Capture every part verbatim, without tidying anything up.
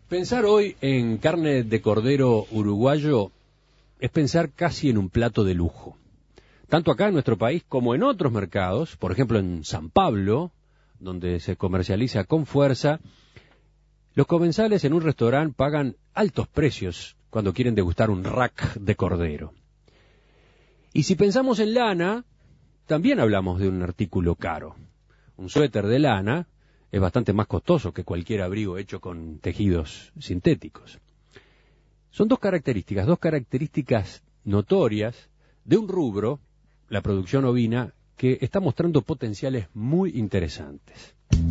Pensar hoy en carne de cordero uruguayo es pensar casi en un plato de lujo. Tanto acá en nuestro país como en otros mercados, por ejemplo en San Pablo, donde se comercializa con fuerza, los comensales en un restaurante pagan altos precios cuando quieren degustar un rack de cordero. Y si pensamos en lana, también hablamos de un artículo caro. Un suéter de lana es bastante más costoso que cualquier abrigo hecho con tejidos sintéticos. Son dos características, dos características notorias de un rubro, la producción ovina, que está mostrando potenciales muy interesantes.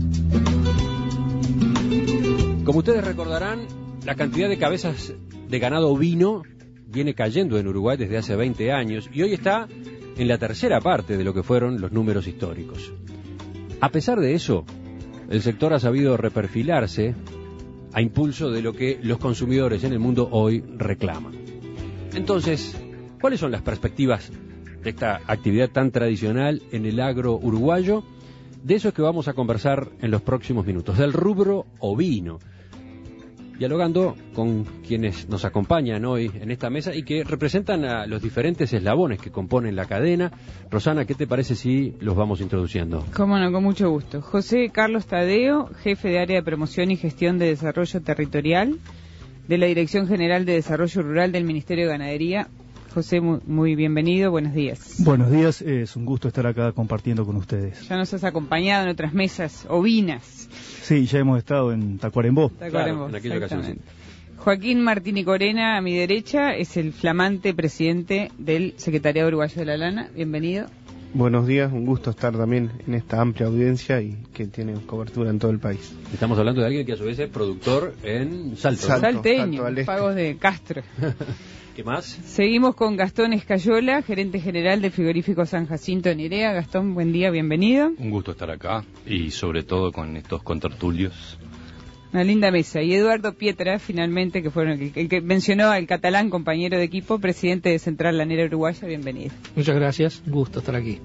Como ustedes recordarán, la cantidad de cabezas de ganado ovino viene cayendo en Uruguay desde hace veinte años y hoy está en la tercera parte de lo que fueron los números históricos. A pesar de eso, el sector ha sabido reperfilarse a impulso de lo que los consumidores en el mundo hoy reclaman. Entonces, ¿cuáles son las perspectivas de esta actividad tan tradicional en el agro uruguayo? De eso es que vamos a conversar en los próximos minutos, del rubro ovino, dialogando con quienes nos acompañan hoy en esta mesa y que representan a los diferentes eslabones que componen la cadena. Rosana, ¿qué te parece si los vamos introduciendo? Cómo no, con mucho gusto. José Carlos Tadeo, jefe de Área de Promoción y Gestión de Desarrollo Territorial de la Dirección General de Desarrollo Rural del Ministerio de Ganadería. José, muy, muy bienvenido, buenos días. Buenos días, es un gusto estar acá compartiendo con ustedes. Ya nos has acompañado en otras mesas ovinas. Sí, ya hemos estado en Tacuarembó. Tacuarembó, claro, en aquella ocasión, sí. Joaquín Martini Corena, a mi derecha, es el flamante presidente del Secretariado Uruguayo de la Lana. Bienvenido. Buenos días, un gusto estar también en esta amplia audiencia y que tiene cobertura en todo el país. Estamos hablando de alguien que a su vez es productor en Salto. Salto Salteño, Salto este. Pagos de Castro. ¿Qué más? Seguimos con Gastón Escayola, gerente general del frigorífico San Jacinto en Irea. Gastón, buen día, bienvenido. Un gusto estar acá y sobre todo con estos contertulios. Una linda mesa. Y Eduardo Pietra, finalmente, que fue el, el que mencionó al catalán, compañero de equipo, presidente de Central Lanera Uruguaya, bienvenido. Muchas gracias, un gusto estar aquí.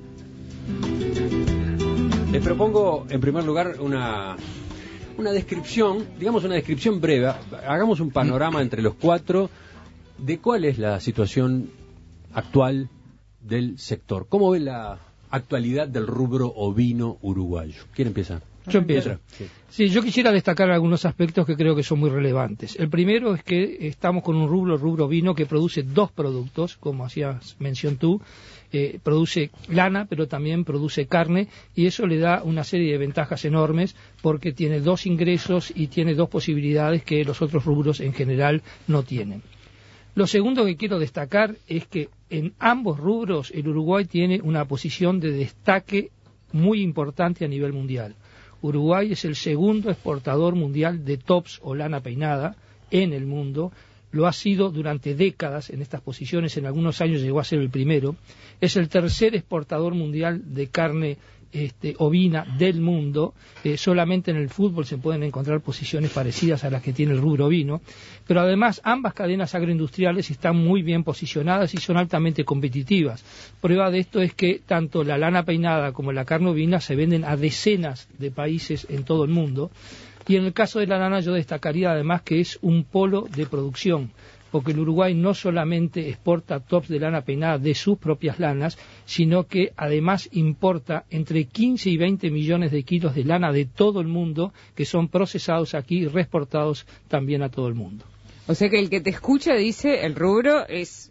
Les propongo, en primer lugar, una, una descripción, digamos una descripción breve. Hagamos un panorama entre los cuatro de cuál es la situación actual del sector. ¿Cómo ve la actualidad del rubro ovino uruguayo? ¿Quién empieza? Yo empiezo. Sí. sí, yo quisiera destacar algunos aspectos que creo que son muy relevantes. El primero es que estamos con un rubro, rubro ovino, que produce dos productos, como hacías mención tú. Eh, produce lana, pero también produce carne, y eso le da una serie de ventajas enormes porque tiene dos ingresos y tiene dos posibilidades que los otros rubros en general no tienen. Lo segundo que quiero destacar es que en ambos rubros el Uruguay tiene una posición de destaque muy importante a nivel mundial. Uruguay es el segundo exportador mundial de tops o lana peinada en el mundo. Lo ha sido durante décadas en estas posiciones, en algunos años llegó a ser el primero. Es el tercer exportador mundial de carne este, ovina del mundo. Eh, solamente en el fútbol se pueden encontrar posiciones parecidas a las que tiene el rubro ovino. Pero además ambas cadenas agroindustriales están muy bien posicionadas y son altamente competitivas. Prueba de esto es que tanto la lana peinada como la carne ovina se venden a decenas de países en todo el mundo. Y en el caso de la lana yo destacaría además que es un polo de producción, porque el Uruguay no solamente exporta tops de lana peinada de sus propias lanas, sino que además importa entre quince y veinte millones de kilos de lana de todo el mundo, que son procesados aquí y reexportados también a todo el mundo. O sea que el que te escucha dice el rubro es...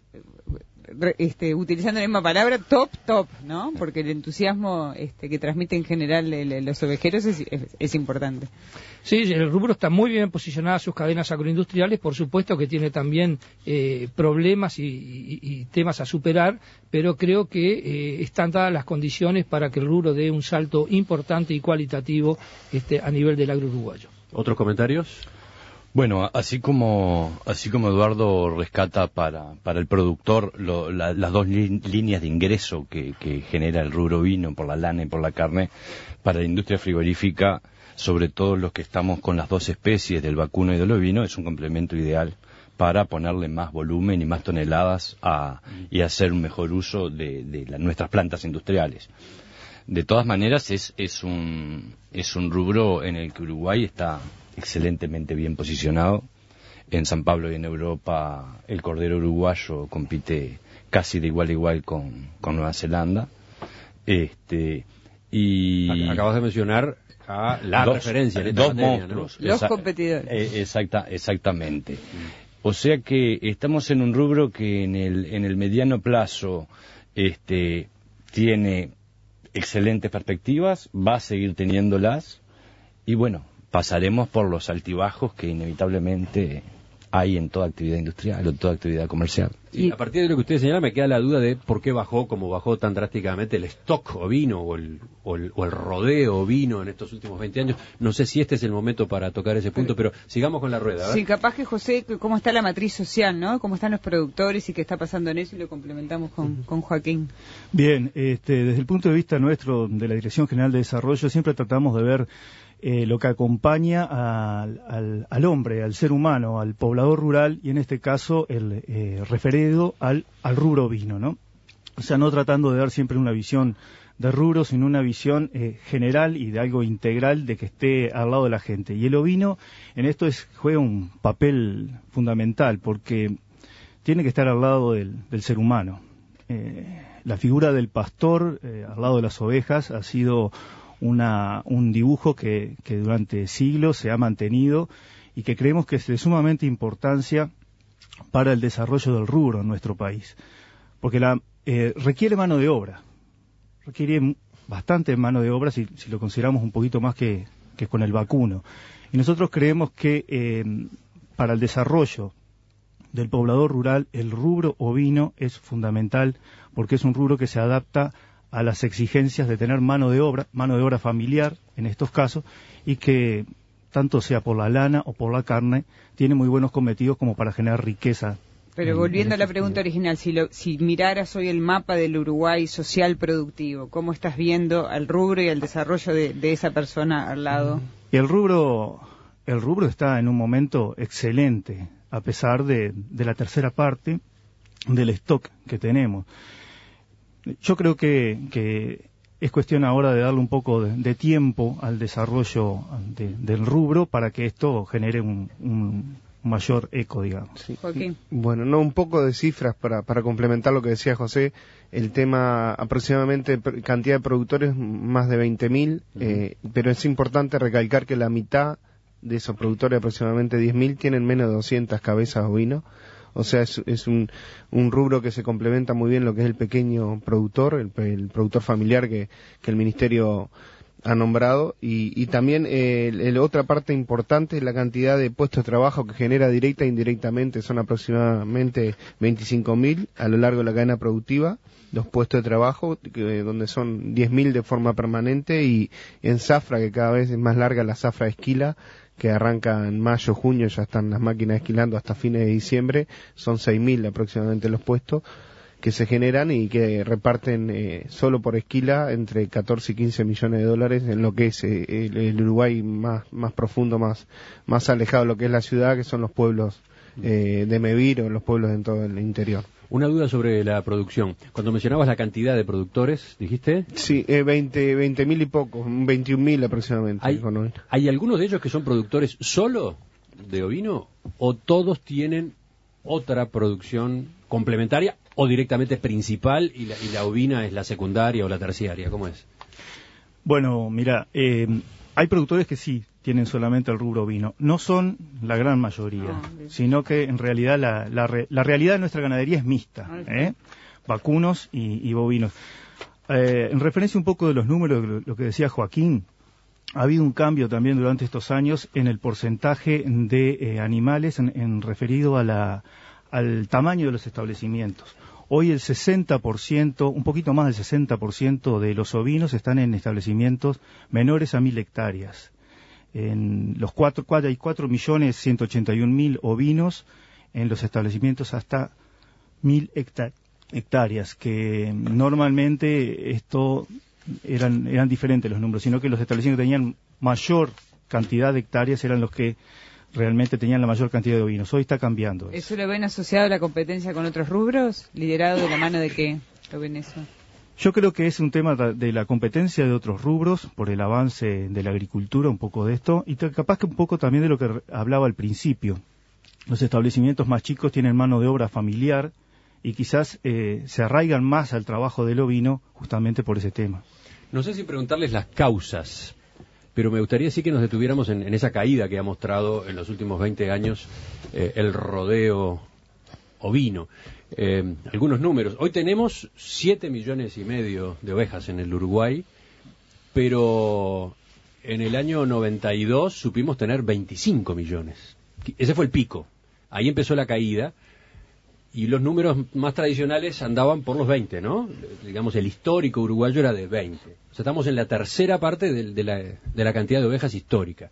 Este, utilizando la misma palabra, top, top, ¿no? Porque el entusiasmo este, que transmite en general el, el, los ovejeros es, es, es importante. Sí, el rubro está muy bien posicionada, sus cadenas agroindustriales, por supuesto que tiene también eh, problemas y, y, y temas a superar, pero creo que eh, están dadas las condiciones para que el rubro dé un salto importante y cualitativo este, a nivel del agro uruguayo. ¿Otros comentarios? Bueno, así como así como Eduardo rescata para para el productor lo, la, las dos li, líneas de ingreso que, que genera el rubro ovino por la lana y por la carne, para la industria frigorífica, sobre todo los que estamos con las dos especies del vacuno y del ovino, es un complemento ideal para ponerle más volumen y más toneladas a, y hacer un mejor uso de, de la, nuestras plantas industriales. De todas maneras es es un es un rubro en el que Uruguay está excelentemente bien posicionado. En San Pablo y en Europa el cordero uruguayo compite casi de igual a igual con, con Nueva Zelanda. Este, y acabas de mencionar a la dos, referencia en esta dos materia, Los monstruos, Esa, competidores. eh, exacta, exactamente. O sea que estamos en un rubro que en el, en el mediano plazo este, tiene excelentes perspectivas, va a seguir teniéndolas, y bueno, pasaremos por los altibajos que inevitablemente hay en toda actividad industrial o toda actividad comercial. Y a partir de lo que usted señala, me queda la duda de por qué bajó, como bajó tan drásticamente el stock ovino o el, o el, o el rodeo ovino en estos últimos veinte años. No sé si este es el momento para tocar ese punto, pero sigamos con la rueda. ¿verdad? Sí, capaz que, José, cómo está la matriz social, ¿no? Cómo están los productores y qué está pasando en eso, y lo complementamos con, con Joaquín. Bien, este, desde el punto de vista nuestro, de la Dirección General de Desarrollo, siempre tratamos de ver Eh, lo que acompaña al, al, al hombre, al ser humano, al poblador rural, y en este caso el eh, referido al, al rubro ovino, ¿no? O sea, no tratando de dar siempre una visión de rubro, sino una visión eh, general y de algo integral de que esté al lado de la gente. Y el ovino en esto es, juega un papel fundamental, porque tiene que estar al lado del, del ser humano. Eh, la figura del pastor eh, al lado de las ovejas ha sido Una, un dibujo que, que durante siglos se ha mantenido y que creemos que es de sumamente importancia para el desarrollo del rubro en nuestro país, porque la, eh, requiere mano de obra, requiere bastante mano de obra si, si lo consideramos un poquito más que, que con el vacuno, y nosotros creemos que eh, para el desarrollo del poblador rural el rubro ovino es fundamental, porque es un rubro que se adapta a las exigencias de tener mano de obra, mano de obra familiar en estos casos, y que tanto sea por la lana o por la carne, tiene muy buenos cometidos como para generar riqueza. Pero volviendo a la pregunta original, si, lo, si miraras hoy el mapa del Uruguay social productivo, ¿cómo estás viendo al rubro y al desarrollo de, de esa persona al lado? Y el rubro, el rubro está en un momento excelente, a pesar de, de la tercera parte del stock que tenemos. Yo creo que, que es cuestión ahora de darle un poco de, de tiempo al desarrollo de, del rubro para que esto genere un, un mayor eco, digamos. Sí. Joaquín. Bueno, no, un poco de cifras para, para complementar lo que decía José. El tema, aproximadamente cantidad de productores, más de veinte mil, uh-huh. eh, pero es importante recalcar que la mitad de esos productores, aproximadamente diez mil, tienen menos de doscientas cabezas ovinos. O sea, es, es un, un rubro que se complementa muy bien lo que es el pequeño productor, el, el productor familiar que, que el Ministerio ha nombrado, y, y también eh, el, el otra parte importante es la cantidad de puestos de trabajo que genera directa e indirectamente. Son aproximadamente veinticinco mil a lo largo de la cadena productiva, los puestos de trabajo, que, donde son diez mil de forma permanente, y en zafra, que cada vez es más larga la zafra de esquila, que arranca en mayo, junio, ya están las máquinas esquilando hasta fines de diciembre, son seis mil aproximadamente los puestos que se generan y que reparten eh, solo por esquila entre catorce y quince millones de dólares en lo que es eh, el, el Uruguay más, más profundo, más, más alejado de lo que es la ciudad, que son los pueblos eh, de Mevir o los pueblos en todo el interior. Una duda sobre la producción. Cuando mencionabas la cantidad de productores, ¿dijiste? Sí, eh, veinte mil y poco, veintiún mil aproximadamente. ¿Hay, ¿Hay algunos de ellos que son productores solo de ovino o todos tienen otra producción complementaria o directamente principal y la, y la ovina es la secundaria o la terciaria? ¿Cómo es? Bueno, mira, eh, hay productores que sí tienen solamente el rubro ovino. No son la gran mayoría, ah, sino que en realidad la, la, la realidad de nuestra ganadería es mixta, ¿eh? Vacunos y, y bovinos. Eh, en referencia un poco de los números, lo, lo que decía Joaquín, ha habido un cambio también durante estos años en el porcentaje de eh, animales en, en referido a la, al tamaño de los establecimientos. Hoy el sesenta por ciento, un poquito más del sesenta por ciento de los ovinos están en establecimientos menores a mil hectáreas. En los cuatro, cuatro, hay cuatro millones ciento ochenta y un mil ovinos en los establecimientos hasta mil hectáreas, que normalmente esto eran, eran diferentes los números, sino que los establecimientos que tenían mayor cantidad de hectáreas eran los que realmente tenían la mayor cantidad de ovinos. Hoy está cambiando eso. ¿Eso lo ven asociado a la competencia con otros rubros? ¿Liderado de la mano de qué lo ven eso? Yo creo que es un tema de la competencia de otros rubros, por el avance de la agricultura, un poco de esto, y capaz que un poco también de lo que hablaba al principio. Los establecimientos más chicos tienen mano de obra familiar y quizás eh, se arraigan más al trabajo del ovino justamente por ese tema. No sé si preguntarles las causas, pero me gustaría sí que nos detuviéramos en, en esa caída que ha mostrado en los últimos veinte años eh, el rodeo ovino. Eh, algunos números. Hoy tenemos siete millones y medio de ovejas en el Uruguay, pero en el año noventa y dos supimos tener veinticinco millones. Ese fue el pico. Ahí empezó la caída y los números más tradicionales andaban por los veinte, ¿no? Digamos, el histórico uruguayo era de veinte. O sea, estamos en la tercera parte de, de, la, de la cantidad de ovejas histórica.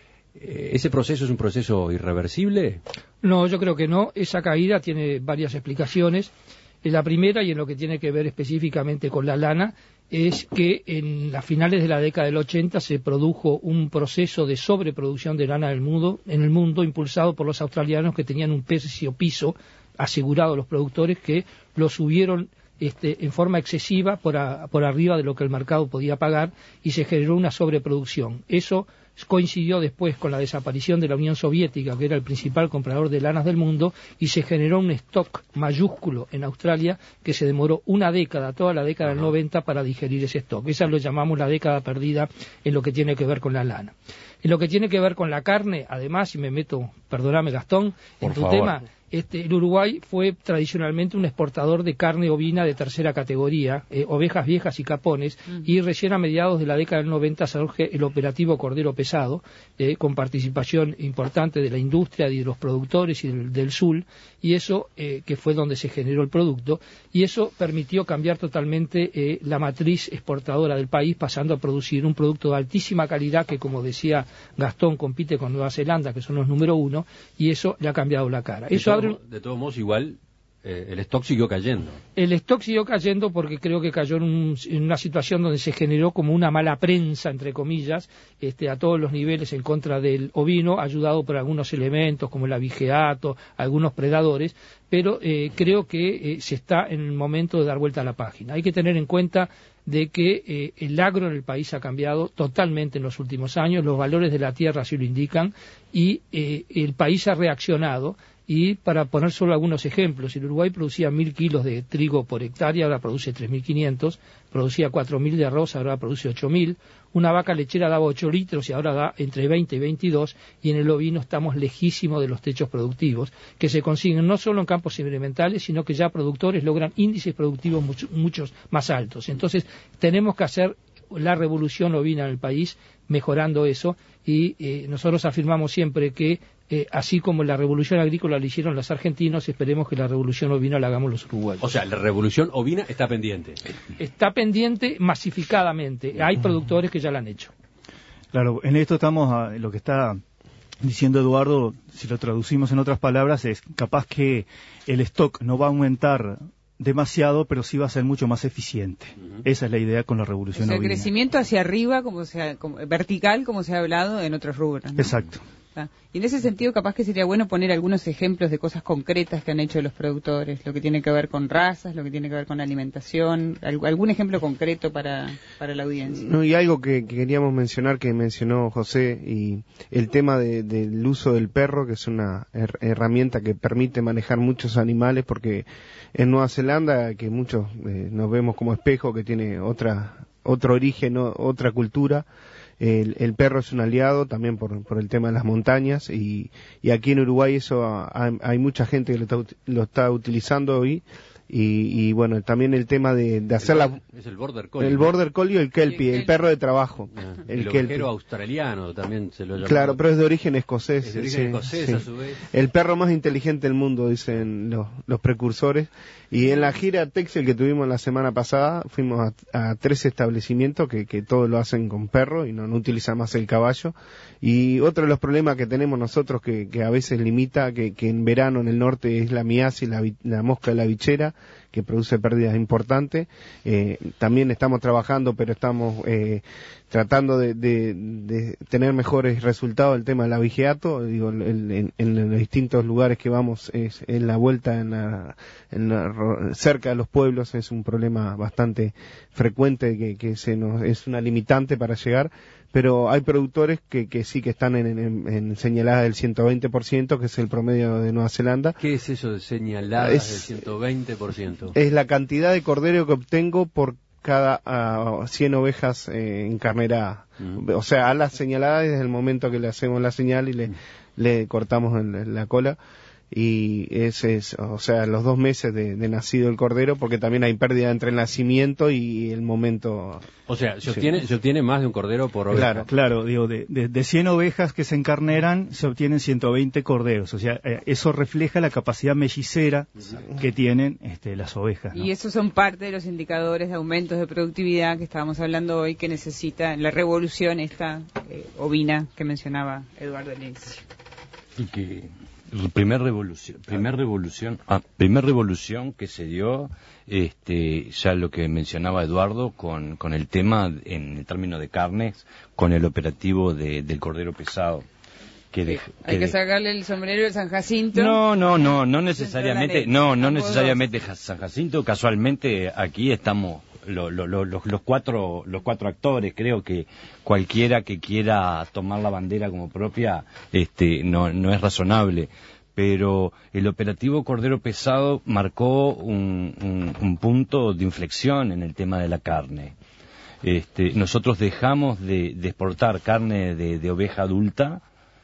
¿Ese proceso es un proceso irreversible? No, yo creo que no. Esa caída tiene varias explicaciones. La primera, y en lo que tiene que ver específicamente con la lana, es que en las finales de la década del ochenta se produjo un proceso de sobreproducción de lana del mundo, en el mundo, impulsado por los australianos que tenían un precio piso asegurado a los productores, que lo subieron Este, en forma excesiva por, a, por arriba de lo que el mercado podía pagar, y se generó una sobreproducción. Eso coincidió después con la desaparición de la Unión Soviética, que era el principal comprador de lanas del mundo, y se generó un stock mayúsculo en Australia que se demoró una década, toda la década del noventa, para digerir ese stock. Esa lo llamamos la década perdida en lo que tiene que ver con la lana. En lo que tiene que ver con la carne, además, y me meto, perdóname Gastón, en tu tema, este, el Uruguay fue tradicionalmente un exportador de carne ovina de tercera categoría, eh, ovejas viejas y capones, uh-huh. y recién a mediados de la década del noventa surge el operativo Cordero Pesado, eh, con participación importante de la industria y de los productores y del, del S U L, y eso, eh, que fue donde se generó el producto, y eso permitió cambiar totalmente eh, la matriz exportadora del país, pasando a producir un producto de altísima calidad que, como decía Gastón, compite con Nueva Zelanda, que son los número uno, y eso le ha cambiado la cara. Eso De, todo, de todos modos, igual eh, el stock siguió cayendo. El stock siguió cayendo porque creo que cayó en, un, en una situación donde se generó como una mala prensa, entre comillas, este, a todos los niveles en contra del ovino, ayudado por algunos elementos como el abigeato, algunos predadores, pero eh, creo que eh, se está en el momento de dar vuelta a la página. Hay que tener en cuenta de que eh, el agro en el país ha cambiado totalmente en los últimos años, los valores de la tierra así lo indican, y eh, el país ha reaccionado. Y para poner solo algunos ejemplos, el Uruguay producía mil kilos de trigo por hectárea, ahora produce tres mil quinientos, producía cuatro mil de arroz, ahora produce ocho mil, una vaca lechera daba ocho litros y ahora da entre veinte y veintidós, y en el ovino estamos lejísimos de los techos productivos, que se consiguen no solo en campos experimentales, sino que ya productores logran índices productivos mucho, muchos más altos. Entonces tenemos que hacer la revolución ovina en el país, mejorando eso, y eh, nosotros afirmamos siempre que Eh, así como la revolución agrícola la hicieron los argentinos, esperemos que la revolución ovina la hagamos los uruguayos. O sea, la revolución ovina está pendiente. Está pendiente masificadamente. Hay productores que ya la han hecho. Claro, en esto estamos, a, lo que está diciendo Eduardo, si lo traducimos en otras palabras, es capaz que el stock no va a aumentar demasiado, pero sí va a ser mucho más eficiente. Uh-huh. Esa es la idea con la revolución ovina. O sea, el crecimiento hacia arriba, como sea, como, vertical, como se ha hablado en otros rubros, ¿no? Exacto. Y en ese sentido, capaz que sería bueno poner algunos ejemplos de cosas concretas que han hecho los productores, lo que tiene que ver con razas, lo que tiene que ver con alimentación, algún ejemplo concreto para, para la audiencia. No, y algo que, que queríamos mencionar, que mencionó José, y el tema de, del uso del perro, que es una her- herramienta que permite manejar muchos animales, porque en Nueva Zelanda, que muchos eh, nos vemos como espejo, que tiene otra otro origen, o, otra cultura, El, el perro es un aliado también por, por el tema de las montañas, y, y aquí en Uruguay eso hay, hay mucha gente que lo está, lo está utilizando hoy, y, y bueno, también el tema de, de hacer el, la... Es el border collie. El border collie o el kelpie, el, el perro de trabajo. Ah, el el ovejero australiano también se lo llama. Claro, pero es de origen escocés. Es de origen sí, escocés, sí. a su vez. El perro más inteligente del mundo, dicen los, los precursores. Y en la gira Texel que tuvimos la semana pasada, fuimos a, a tres establecimientos que, que todos lo hacen con perro y no, no utilizan más el caballo. Y otro de los problemas que tenemos nosotros, que, que a veces limita, que, que en verano en el norte es la miasis, la, la mosca de la bichera, que produce pérdidas importantes. Eh, también estamos trabajando, pero estamos eh, tratando de, de, de tener mejores resultados el tema del abigeato. Digo, en, en, en los distintos lugares que vamos, es, en la vuelta, en la, en la, cerca de los pueblos, es un problema bastante frecuente que, que se nos, es una limitante para llegar. Pero hay productores que, que sí que están en, en, en señaladas del ciento veinte por ciento, que es el promedio de Nueva Zelanda. ¿Qué es eso de señaladas es, del ciento veinte por ciento? Es la cantidad de cordero que obtengo por cada uh, cien ovejas eh, encarneradas. Uh-huh. O sea, a la señalada desde el momento que le hacemos la señal y le, uh-huh. le cortamos en, en la cola. Y ese es, o sea, los dos meses de, de nacido el cordero, porque también hay pérdida entre el nacimiento y el momento. O sea, se obtiene, se obtiene más de un cordero por oveja. Claro, claro, digo, de, de, de cien ovejas que se encarneran, se obtienen ciento veinte corderos. O sea, eh, eso refleja la capacidad mellicera que tienen este, las ovejas, ¿no? Y esos son parte de los indicadores de aumentos de productividad que estábamos hablando hoy, que necesita la revolución esta eh, ovina que mencionaba Eduardo al inicio. Y que primer revolución, primer revolución, ah, primer revolución que se dio, este, ya lo que mencionaba Eduardo con, con el tema en el término de carnes, con el operativo de, del cordero pesado. Que de, Hay que, que sacarle el sombrero de San Jacinto. No, no, no, no necesariamente, no, no necesariamente San Jacinto. Casualmente aquí estamos lo, lo, lo, los, los cuatro, los cuatro actores. Creo que cualquiera que quiera tomar la bandera como propia, este, no, no es razonable. Pero el operativo Cordero Pesado marcó un, un, un punto de inflexión en el tema de la carne. Este, nosotros dejamos de, de exportar carne de, de oveja adulta,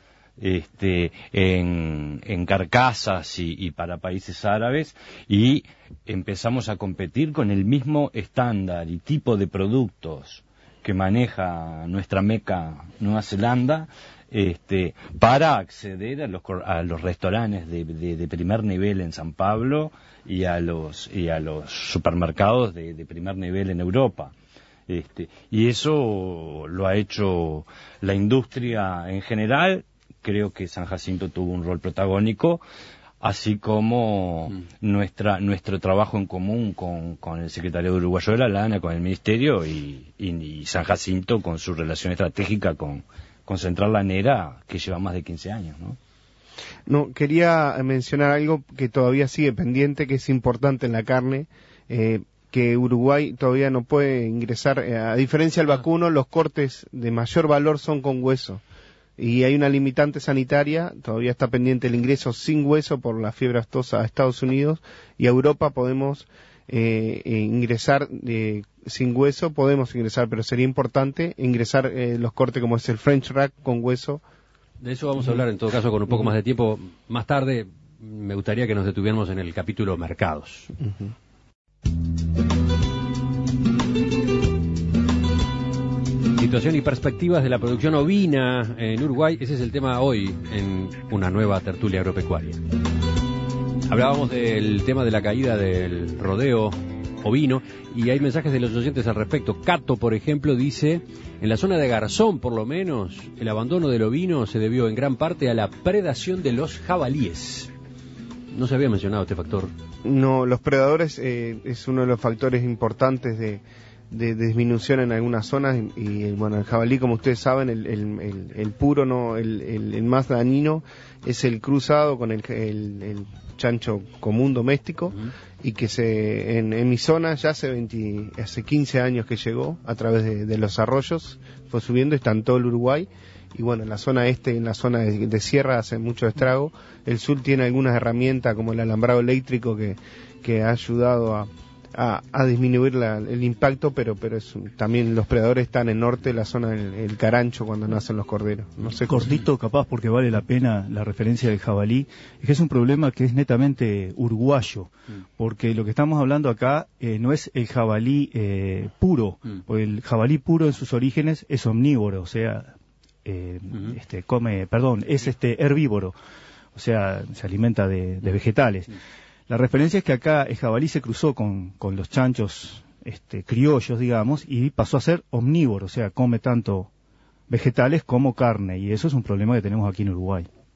este, en, en carcasas y, y para países árabes, y empezamos a competir con el mismo estándar y tipo de productos que maneja nuestra meca Nueva Zelanda, este, para acceder a los, a los restaurantes de, de, de primer nivel en San Pablo y a los, y a los supermercados de, de primer nivel en Europa. Este, y eso lo ha hecho la industria en general. Creo que San Jacinto tuvo un rol protagónico, así como mm. nuestra nuestro trabajo en común con, con el secretario uruguayo de la lana, con el ministerio, y, y, y San Jacinto con su relación estratégica con, con Central Lanera, que lleva más de quince años, ¿no? No, quería mencionar algo que todavía sigue pendiente, que es importante en la carne, eh, que Uruguay todavía no puede ingresar, eh, a diferencia del vacuno, los cortes de mayor valor son con hueso. Y hay una limitante sanitaria, todavía está pendiente el ingreso sin hueso por la fiebre aftosa a Estados Unidos, y a Europa podemos eh, ingresar eh, sin hueso, podemos ingresar, pero sería importante ingresar eh, los cortes como es el French Rack con hueso. De eso vamos a hablar en todo caso con un poco más de tiempo. Más tarde me gustaría que nos detuviéramos en el capítulo mercados. Uh-huh. Situación y perspectivas de la producción ovina en Uruguay, ese es el tema hoy en una nueva tertulia agropecuaria. Hablábamos del tema de la caída del rodeo ovino y hay mensajes de los oyentes al respecto. Cato, por ejemplo, dice: en la zona de Garzón, por lo menos, el abandono del ovino se debió en gran parte a la predación de los jabalíes. No se había mencionado este factor. No, los predadores eh, es uno de los factores importantes de de disminución en algunas zonas, y, y bueno, el jabalí, como ustedes saben, el, el, el, el puro, no, el, el, el más dañino es el cruzado con el, el, el chancho común doméstico, uh-huh. y que se en, en mi zona ya hace veinte, hace quince años que llegó a través de, de los arroyos, fue subiendo, está en todo el Uruguay, y bueno, en la zona este, en la zona de, de sierra hace mucho estrago. El sur tiene algunas herramientas como el alambrado eléctrico que, que ha ayudado a A, a disminuir la, el impacto, pero pero es, también los predadores están en norte, la zona del el Carancho, cuando nacen los corderos. No sé, cortito, capaz, porque vale la pena la referencia del jabalí, es que es un problema que es netamente uruguayo, porque lo que estamos hablando acá eh, no es el jabalí eh, puro, porque el jabalí puro en sus orígenes es omnívoro, o sea, eh, uh-huh. este come, perdón, es este herbívoro, o sea, se alimenta de, de vegetales. La referencia es que acá el jabalí se cruzó con, con los chanchos este, criollos, digamos, y pasó a ser omnívoro, o sea, come tanto vegetales como carne, y eso es un problema que tenemos aquí en Uruguay.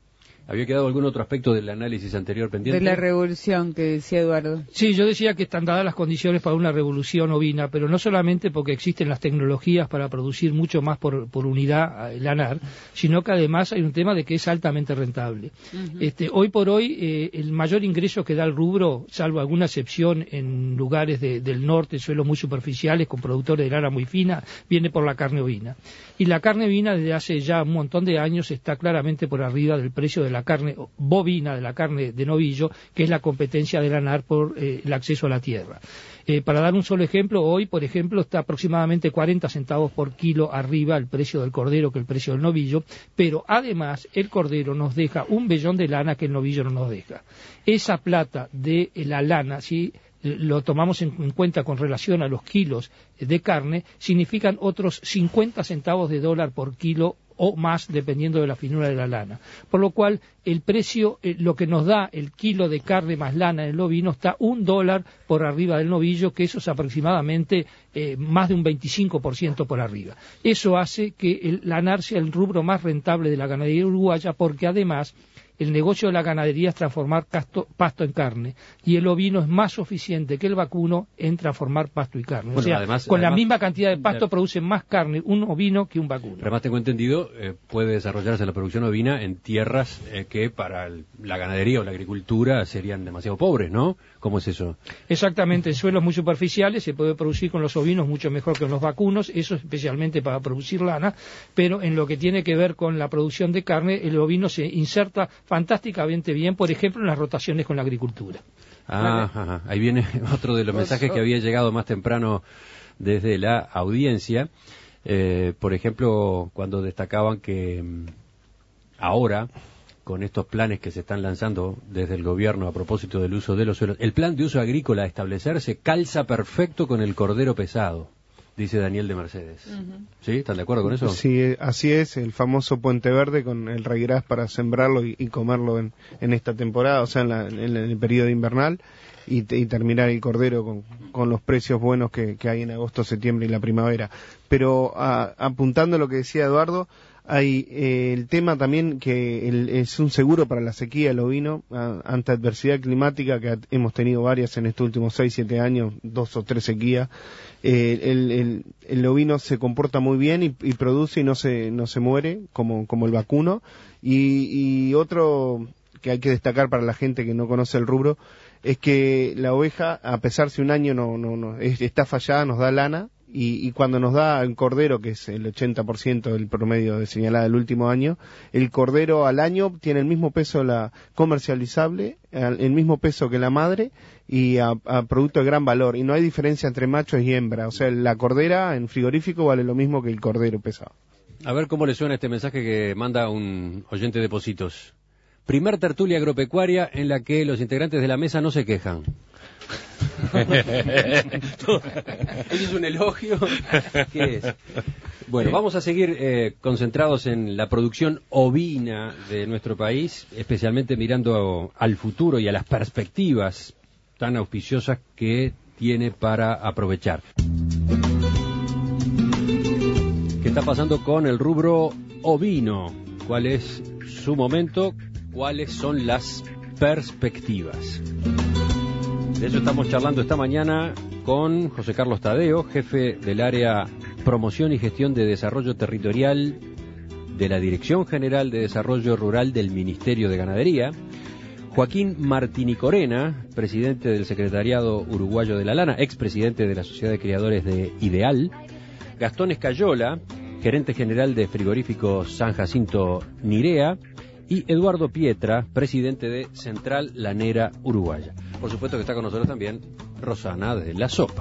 ¿Había quedado algún otro aspecto del análisis anterior pendiente? De la revolución que decía Eduardo. Sí, yo decía que están dadas las condiciones para una revolución ovina, pero no solamente porque existen las tecnologías para producir mucho más por, por unidad el lanar, sino que además hay un tema de que es altamente rentable. Uh-huh. Este, hoy por hoy, eh, el mayor ingreso que da el rubro, salvo alguna excepción en lugares de, del norte, suelos muy superficiales, con productores de lana muy fina, viene por la carne ovina. Y la carne ovina desde hace ya un montón de años está claramente por arriba del precio de la carne bovina, de la carne de novillo, que es la competencia del lanar por eh, el acceso a la tierra. Eh, para dar un solo ejemplo, hoy, por ejemplo, está aproximadamente cuarenta centavos por kilo arriba el precio del cordero que el precio del novillo, pero además el cordero nos deja un vellón de lana que el novillo no nos deja. Esa plata de la lana, ¿sí?, lo tomamos en, en cuenta con relación a los kilos de carne, significan otros cincuenta centavos de dólar por kilo o más, dependiendo de la finura de la lana. Por lo cual, el precio, eh, lo que nos da el kilo de carne más lana en el ovino, está un dólar por arriba del novillo, que eso es aproximadamente eh, más de un veinticinco por ciento por arriba. Eso hace que el lanar sea el rubro más rentable de la ganadería uruguaya, porque además el negocio de la ganadería es transformar pasto, pasto en carne, y el ovino es más eficiente que el vacuno en transformar pasto y carne. Bueno, o sea, además, con además, la misma cantidad de pasto eh, produce más carne un ovino que un vacuno. Además, tengo entendido, eh, puede desarrollarse la producción ovina en tierras eh, que para el, la ganadería o la agricultura serían demasiado pobres, ¿no? ¿Cómo es eso? Exactamente, en suelos muy superficiales se puede producir con los ovinos mucho mejor que con los vacunos, eso especialmente para producir lana, pero en lo que tiene que ver con la producción de carne, el ovino se inserta fantásticamente bien, por ejemplo, en las rotaciones con la agricultura. Ah, ¿vale? Ajá. Ahí viene otro de los mensajes que había llegado más temprano desde la audiencia. Eh, por ejemplo, cuando destacaban que mmm, ahora, con estos planes que se están lanzando desde el gobierno a propósito del uso de los suelos, el plan de uso agrícola a establecerse calza perfecto con el cordero pesado, dice Daniel de Mercedes. Uh-huh. ¿Sí? ¿Están de acuerdo con eso? Sí, así es, el famoso puente verde con el raigras para sembrarlo y, y comerlo en, en esta temporada, o sea, en, la, en el periodo invernal, y, y terminar el cordero con, con los precios buenos que, que hay en agosto, septiembre y la primavera. Pero a, apuntando a lo que decía Eduardo, hay eh, el tema también que el, es un seguro para la sequía el ovino a, ante adversidad climática, que hemos tenido varias en estos últimos seis, siete años, dos o tres sequías. Eh, el, el, el ovino se comporta muy bien y, y produce y no se no se muere como, como el vacuno. Y, y otro que hay que destacar para la gente que no conoce el rubro es que la oveja, a pesar si un año no, no, no es, está fallada, nos da lana. Y, y cuando nos da el cordero, que es el ochenta por ciento del promedio de señalada del último año, el cordero al año tiene el mismo peso la comercializable, el mismo peso que la madre, y a, a producto de gran valor. Y no hay diferencia entre machos y hembra. O sea, la cordera en frigorífico vale lo mismo que el cordero pesado. A ver cómo le suena este mensaje que manda un oyente de Positos. Primer tertulia agropecuaria en la que los integrantes de la mesa no se quejan. ¿Eso es un elogio? ¿Qué es? Bueno, vamos a seguir eh, concentrados en la producción ovina de nuestro país, especialmente mirando al futuro y a las perspectivas tan auspiciosas que tiene para aprovechar. ¿Qué está pasando con el rubro ovino? ¿Cuál es su momento? ¿Cuáles son las perspectivas? De eso estamos charlando esta mañana con José Carlos Tadeo, jefe del área Promoción y Gestión de Desarrollo Territorial de la Dirección General de Desarrollo Rural del Ministerio de Ganadería, Joaquín Martini Corena, presidente del Secretariado Uruguayo de la Lana, expresidente de la Sociedad de Criadores de Ideal, Gastón Escayola, gerente general de Frigoríficos San Jacinto Nirea, y Eduardo Pietra, presidente de Central Lanera Uruguaya. Por supuesto que está con nosotros también Rosana de La Sopa.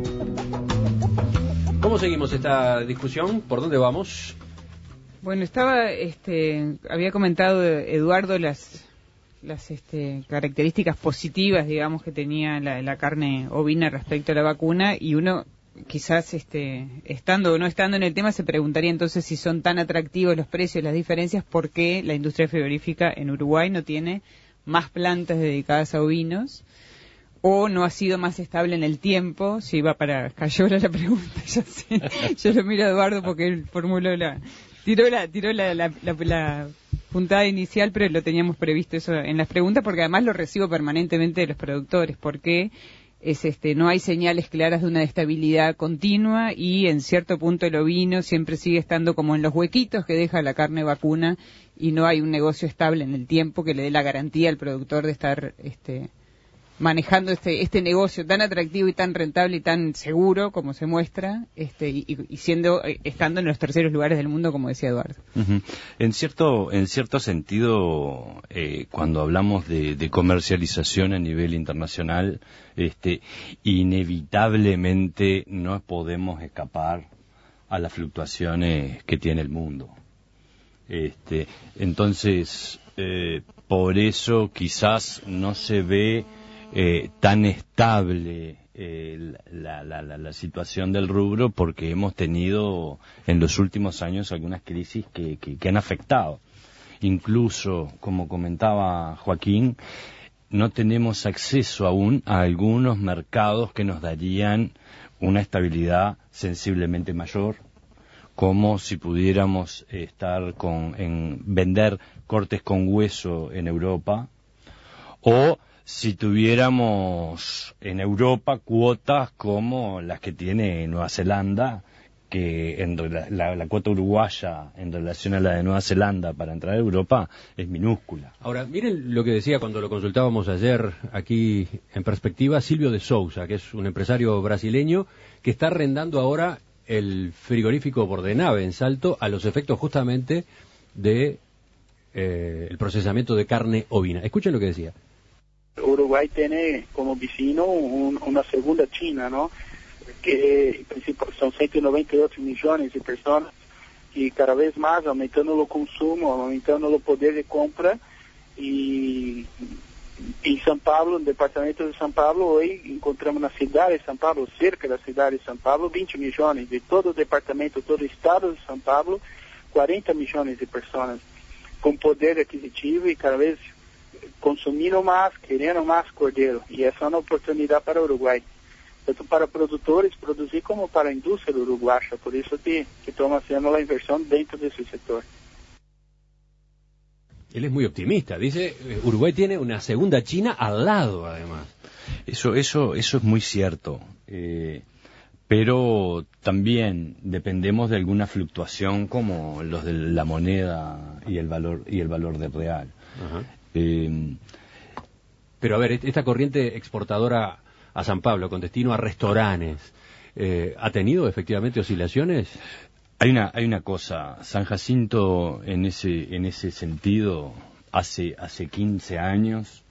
¿Cómo seguimos esta discusión? ¿Por dónde vamos? Bueno, estaba, este, había comentado Eduardo las, las este, características positivas, digamos, que tenía la, la carne ovina respecto a la vacuna, y uno quizás este, estando o no estando en el tema se preguntaría entonces si son tan atractivos los precios, las diferencias, por qué la industria frigorífica en Uruguay no tiene más plantas dedicadas a ovinos, o no ha sido más estable en el tiempo. Si iba para Escayola la pregunta, ya sé, yo lo miro a Eduardo porque él formuló la, tiró la, tiró la, la, la, la puntada inicial, pero lo teníamos previsto eso en las preguntas, porque además lo recibo permanentemente de los productores, porque es este no hay señales claras de una estabilidad continua y en cierto punto el ovino siempre sigue estando como en los huequitos que deja la carne vacuna y no hay un negocio estable en el tiempo que le dé la garantía al productor de estar este manejando este este negocio tan atractivo y tan rentable y tan seguro como se muestra, este y, y siendo estando en los terceros lugares del mundo, como decía Eduardo. Uh-huh. En cierto en cierto sentido, eh, cuando hablamos de, de comercialización a nivel internacional, este inevitablemente no podemos escapar a las fluctuaciones que tiene el mundo. Este, entonces, eh, por eso quizás no se ve Eh, tan estable eh, la, la, la, la situación del rubro, porque hemos tenido en los últimos años algunas crisis que, que, que han afectado. Incluso, como comentaba Joaquín, no tenemos acceso aún a algunos mercados que nos darían una estabilidad sensiblemente mayor, como si pudiéramos estar con, en vender cortes con hueso en Europa, o si tuviéramos en Europa cuotas como las que tiene Nueva Zelanda, que en la, la cuota uruguaya en relación a la de Nueva Zelanda para entrar a Europa es minúscula. Ahora, miren lo que decía cuando lo consultábamos ayer aquí en Perspectiva, Silvio de Souza, que es un empresario brasileño que está arrendando ahora el frigorífico Bordenave en Salto a los efectos justamente de eh, el procesamiento de carne ovina. Escuchen lo que decía. Uruguay tiene como vecino un, una segunda China, ¿no? Que son ciento noventa y ocho millones de personas y cada vez más aumentando el consumo, aumentando el poder de compra. Y en São Paulo, en el departamento de São Paulo, hoy encontramos en la ciudad de São Paulo, cerca de la ciudad de São Paulo, veinte millones de todo el departamento, todo el estado de São Paulo, cuarenta millones de personas con poder adquisitivo y cada vez consumindo más, querendo más cordero, y esa es una oportunidad para Uruguay, tanto para productores producir como para la industria uruguaya, por eso que, que estamos haciendo la inversión dentro de ese sector. Él es muy optimista, dice, Uruguay tiene una segunda China al lado, además. Eso, eso, eso es muy cierto, eh, pero también dependemos de alguna fluctuación como los de la moneda y el valor y el valor del real. Ajá. Eh, Pero a ver, esta corriente exportadora a San Pablo con destino a restaurantes, eh, ¿ha tenido efectivamente oscilaciones? Hay una hay una cosa, San Jacinto en ese en ese sentido hace hace quince años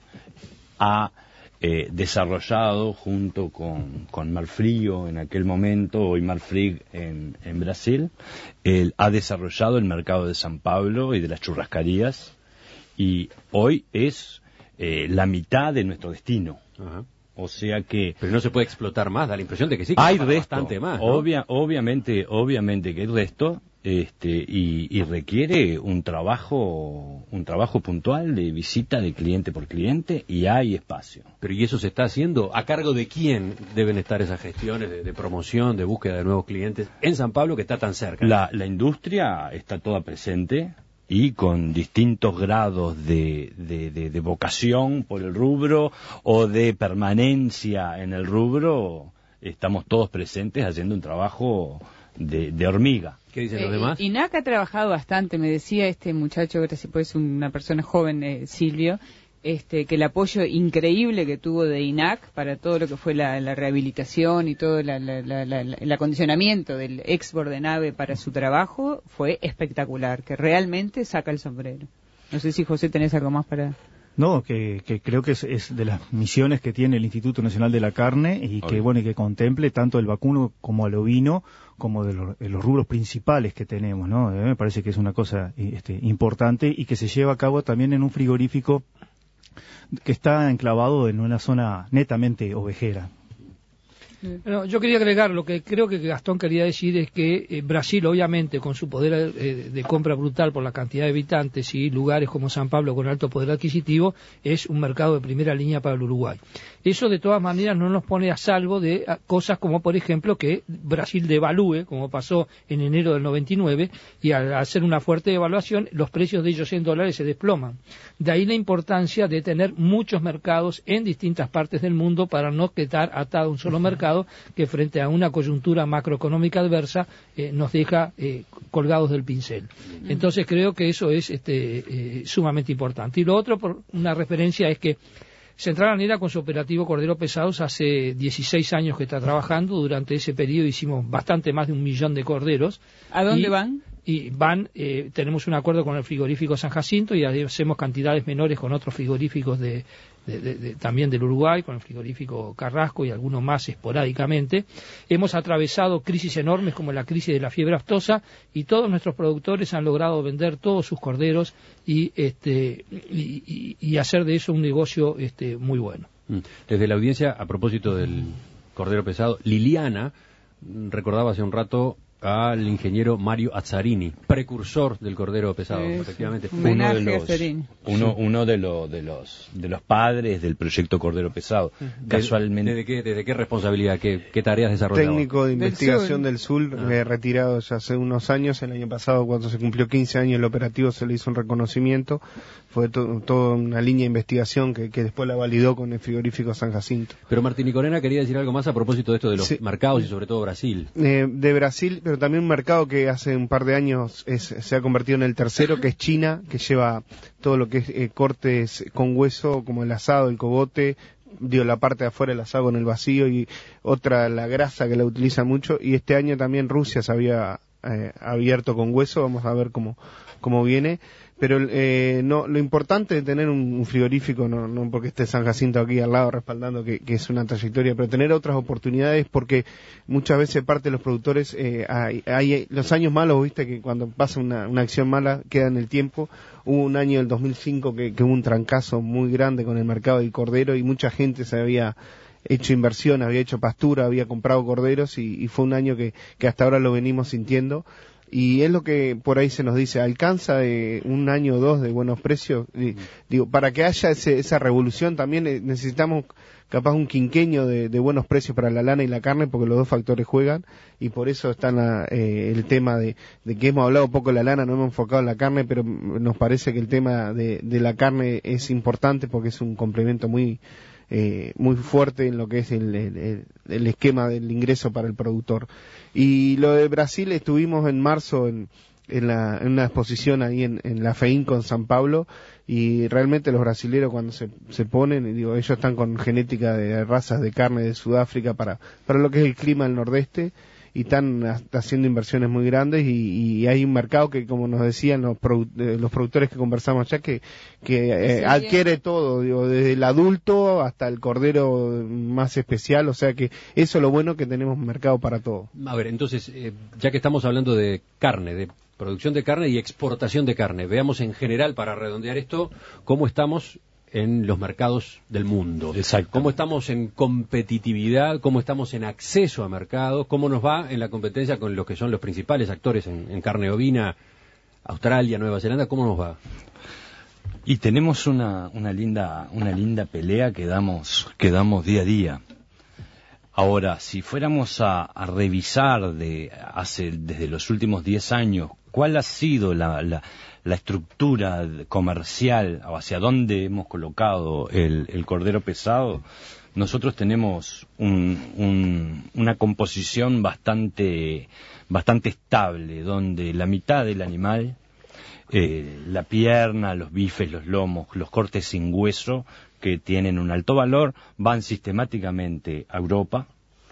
ha eh, desarrollado junto con con Marfrig en aquel momento, hoy Marfrig en en Brasil, él ha desarrollado el mercado de San Pablo y de las churrascarías. Y hoy es eh, la mitad de nuestro destino. Ajá. O sea que... Pero no se puede explotar más, da la impresión de que sí, que hay para resto, bastante más, ¿no? Obvia, obviamente, obviamente que hay resto, este, y, y requiere un trabajo, un trabajo puntual de visita de cliente por cliente, y hay espacio. Pero ¿y eso se está haciendo? ¿A cargo de quién deben estar esas gestiones de, de promoción, de búsqueda de nuevos clientes en San Pablo, que está tan cerca? La, la industria está toda presente, y con distintos grados de, de, de, de vocación por el rubro o de permanencia en el rubro, estamos todos presentes haciendo un trabajo de, de hormiga. ¿Qué dicen Eh, los demás? INAC ha trabajado bastante, me decía este muchacho, que es una persona joven, eh, Silvio, este, que el apoyo increíble que tuvo de INAC para todo lo que fue la, la rehabilitación y todo la, la, la, la, el acondicionamiento del ex Bordenave para su trabajo fue espectacular, que realmente saca el sombrero. No sé si José tenés algo más para... No, que, que creo que es, es de las misiones que tiene el Instituto Nacional de la Carne y que, bueno, y que contemple tanto el vacuno como el ovino como de los, de los rubros principales que tenemos, ¿no? Eh, me parece que es una cosa este, importante y que se lleva a cabo también en un frigorífico que está enclavado en una zona netamente ovejera. Bueno, yo quería agregar, lo que creo que Gastón quería decir es que eh, Brasil, obviamente, con su poder eh, de compra brutal por la cantidad de habitantes y lugares como San Pablo con alto poder adquisitivo, es un mercado de primera línea para el Uruguay. Eso, de todas maneras, no nos pone a salvo de a, cosas como, por ejemplo, que Brasil devalúe, como pasó en enero del noventa y nueve, y al hacer una fuerte devaluación, los precios de ellos en dólares se desploman. De ahí la importancia de tener muchos mercados en distintas partes del mundo para no quedar atado a un solo mercado, que frente a una coyuntura macroeconómica adversa eh, nos deja eh, colgados del pincel. Entonces creo que eso es este, eh, sumamente importante. Y lo otro, por una referencia, es que Central Lanera, con su operativo Cordero Pesados, hace dieciséis años que está trabajando. Durante ese periodo hicimos bastante más de un millón de corderos. ¿A dónde y, van? Y van, eh, tenemos un acuerdo con el frigorífico San Jacinto y hacemos cantidades menores con otros frigoríficos de, de, de, de, también del Uruguay, con el frigorífico Carrasco y algunos más esporádicamente. Hemos atravesado crisis enormes como la crisis de la fiebre aftosa y todos nuestros productores han logrado vender todos sus corderos y, este, y, y, y hacer de eso un negocio este, muy bueno. Desde la audiencia, a propósito del Cordero Pesado, Liliana recordaba hace un rato al ingeniero Mario Azzarini, precursor del Cordero Pesado, sí, efectivamente. Sí. Uno de los, uno, uno de, lo, de los de los padres del proyecto Cordero Pesado. ¿De, Casualmente. ¿Desde qué, desde qué responsabilidad, qué, qué tareas desarrollaba? Técnico de investigación del Sur, del sur ah. eh, retirado ya hace unos años. El año pasado, cuando se cumplió quince años el operativo, se le hizo un reconocimiento. Fue to, toda una línea de investigación que, que después la validó con el frigorífico San Jacinto. Pero Martín y Corena quería decir algo más a propósito de esto de los sí. mercados y sobre todo Brasil. Eh, de Brasil, pero también un mercado que hace un par de años es, se ha convertido en el tercero, que es China, que lleva todo lo que es eh, cortes con hueso, como el asado, el cogote, digo, la parte de afuera el asado en el vacío, y otra la grasa, que la utiliza mucho. Y este año también Rusia se había eh, abierto con hueso. Vamos a ver cómo, cómo viene. Pero eh, no, lo importante de tener un, un frigorífico, no, no porque esté San Jacinto aquí al lado respaldando que, que es una trayectoria, pero tener otras oportunidades, porque muchas veces parte de los productores, eh, hay, hay los años malos, viste, que cuando pasa una, una acción mala queda en el tiempo. Hubo un año del dos mil cinco que, que hubo un trancazo muy grande con el mercado del cordero y mucha gente se había hecho inversión, había hecho pastura, había comprado corderos y, y fue un año que, que hasta ahora lo venimos sintiendo. Y es lo que por ahí se nos dice, alcanza de un año o dos de buenos precios. Y, digo, para que haya ese, esa revolución también necesitamos capaz un quinquenio de, de buenos precios para la lana y la carne, porque los dos factores juegan, y por eso está la, eh, el tema de, de que hemos hablado poco de la lana, no hemos enfocado en la carne, pero nos parece que el tema de, de la carne es importante porque es un complemento muy Eh, muy fuerte en lo que es el, el, el esquema del ingreso para el productor. Y lo de Brasil, estuvimos en marzo en, en, la, en una exposición ahí en, en la FEINCO en San Pablo, y realmente los brasileros cuando se, se ponen, y digo, ellos están con genética de razas de carne de Sudáfrica para, para lo que es el clima del nordeste, y están haciendo inversiones muy grandes, y, y hay un mercado que, como nos decían los, produ los productores que conversamos allá, que, que eh, adquiere todo, digo, desde el adulto hasta el cordero más especial, o sea que eso es lo bueno, que tenemos mercado para todo. A ver, entonces, eh, ya que estamos hablando de carne, de producción de carne y exportación de carne, veamos en general, para redondear esto, cómo estamos en los mercados del mundo. Exacto. Cómo estamos en competitividad, cómo estamos en acceso a mercados, cómo nos va en la competencia con los que son los principales actores en, en carne ovina, Australia, Nueva Zelanda, ¿cómo nos va? Y tenemos una, una linda, una linda pelea que damos, que damos día a día. Ahora, si fuéramos a, a revisar de hace, desde los últimos diez años, ¿cuál ha sido la, la, la estructura comercial o hacia dónde hemos colocado el, el cordero pesado? Nosotros tenemos un, un, una composición bastante, bastante estable, donde la mitad del animal, eh, la pierna, los bifes, los lomos, los cortes sin hueso, que tienen un alto valor, van sistemáticamente a Europa,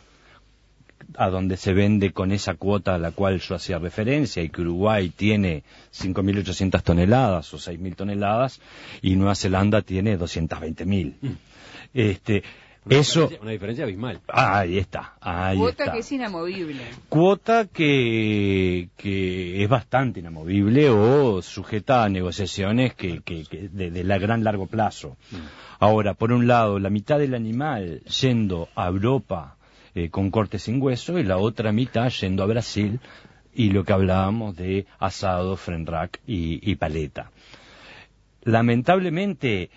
a donde se vende con esa cuota a la cual yo hacía referencia, y que Uruguay tiene cinco mil ochocientas toneladas o seis mil toneladas, y Nueva Zelanda tiene doscientas veinte mil. Mm. Este, una eso diferencia, una diferencia abismal. Ah, ahí está, ahí cuota está. que es inamovible. Cuota que, que es bastante inamovible o sujeta a negociaciones que, que, que de, de la gran largo plazo. Mm. Ahora, por un lado, la mitad del animal yendo a Europa, eh, con corte sin hueso, y la otra mitad yendo a Brasil, y lo que hablábamos de asado, french rack y, y paleta. Lamentablemente,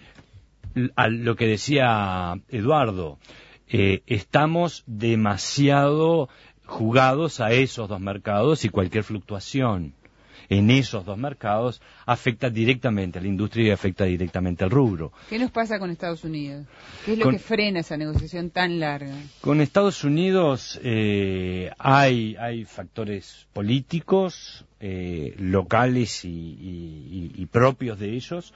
a lo que decía Eduardo, eh, estamos demasiado jugados a esos dos mercados, y cualquier fluctuación en esos dos mercados afecta directamente a la industria y afecta directamente al rubro. ¿Qué nos pasa con Estados Unidos? ¿Qué es lo con, que frena esa negociación tan larga? Con Estados Unidos eh, hay, hay factores políticos, eh, locales y, y, y propios de ellos,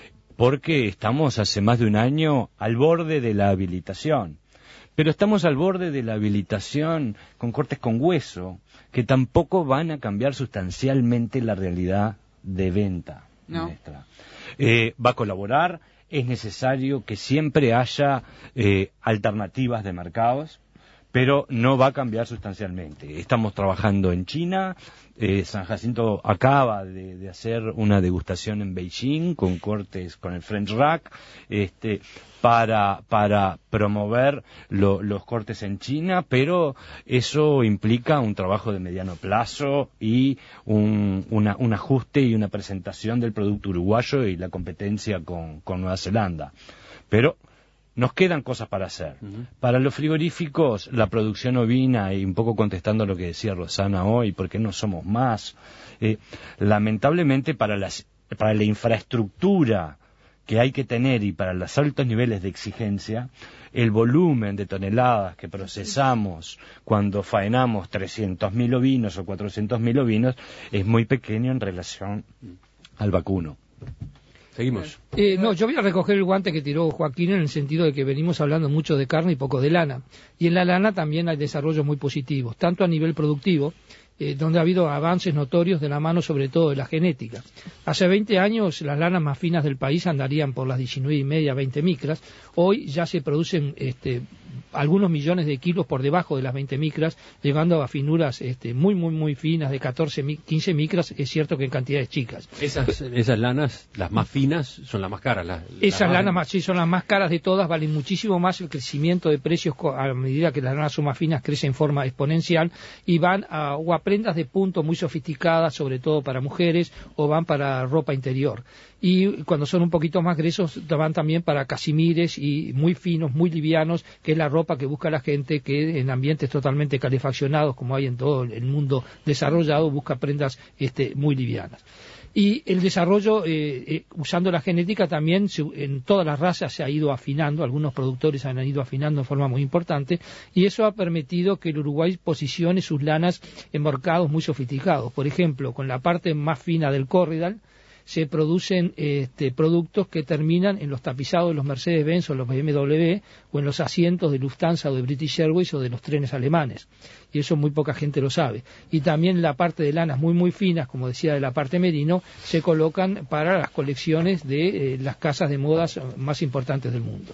porque estamos hace más de un año al borde de la habilitación. Pero estamos al borde de la habilitación con cortes con hueso, que tampoco van a cambiar sustancialmente la realidad de venta no. nuestra. Eh, va a colaborar, es necesario que siempre haya eh, alternativas de mercados, pero no va a cambiar sustancialmente. Estamos trabajando en China, eh, San Jacinto acaba de, de hacer una degustación en Beijing con cortes con el french rack, este, para, para promover lo, los cortes en China, pero eso implica un trabajo de mediano plazo y un, una, un ajuste y una presentación del producto uruguayo y la competencia con, con Nueva Zelanda. Pero nos quedan cosas para hacer. Uh-huh. Para los frigoríficos, la producción ovina, y un poco contestando lo que decía Rosana hoy, ¿por qué no somos más? Eh, lamentablemente, para, las, para la infraestructura que hay que tener y para los altos niveles de exigencia, el volumen de toneladas que procesamos cuando faenamos trescientos mil ovinos o cuatrocientos mil ovinos es muy pequeño en relación al vacuno. Seguimos. Eh, no, yo voy a recoger el guante que tiró Joaquín en el sentido de que venimos hablando mucho de carne y poco de lana. Y en la lana también hay desarrollos muy positivos, tanto a nivel productivo, eh, donde ha habido avances notorios de la mano sobre todo de la genética. Hace veinte años las lanas más finas del país andarían por las diecinueve y media, veinte micras. Hoy ya se producen este, algunos millones de kilos por debajo de las veinte micras, llegando a finuras este, muy, muy, muy finas de catorce, quince micras, es cierto que en cantidades chicas. Esas, esas lanas, las más finas, son las más caras. Las, Esas las lanas más... más, sí, son las más caras de todas, valen muchísimo más. El crecimiento de precios a medida que las lanas son más finas crece en forma exponencial, y van a, o a prendas de punto muy sofisticadas, sobre todo para mujeres, o van para ropa interior. Y cuando son un poquito más gruesos, van también para casimires y muy finos, muy livianos, que es la ropa que busca la gente que en ambientes totalmente calefaccionados, como hay en todo el mundo desarrollado, busca prendas este, muy livianas. Y el desarrollo, eh, eh, usando la genética también, se, en todas las razas se ha ido afinando, algunos productores han ido afinando de forma muy importante, y eso ha permitido que el Uruguay posicione sus lanas en mercados muy sofisticados. Por ejemplo, con la parte más fina del Corridal, se producen este, productos que terminan en los tapizados de los Mercedes-Benz o los B M W, o en los asientos de Lufthansa o de British Airways o de los trenes alemanes. Y eso muy poca gente lo sabe. Y también la parte de lanas muy muy finas, como decía, de la parte merino, se colocan para las colecciones de eh, las casas de modas más importantes del mundo.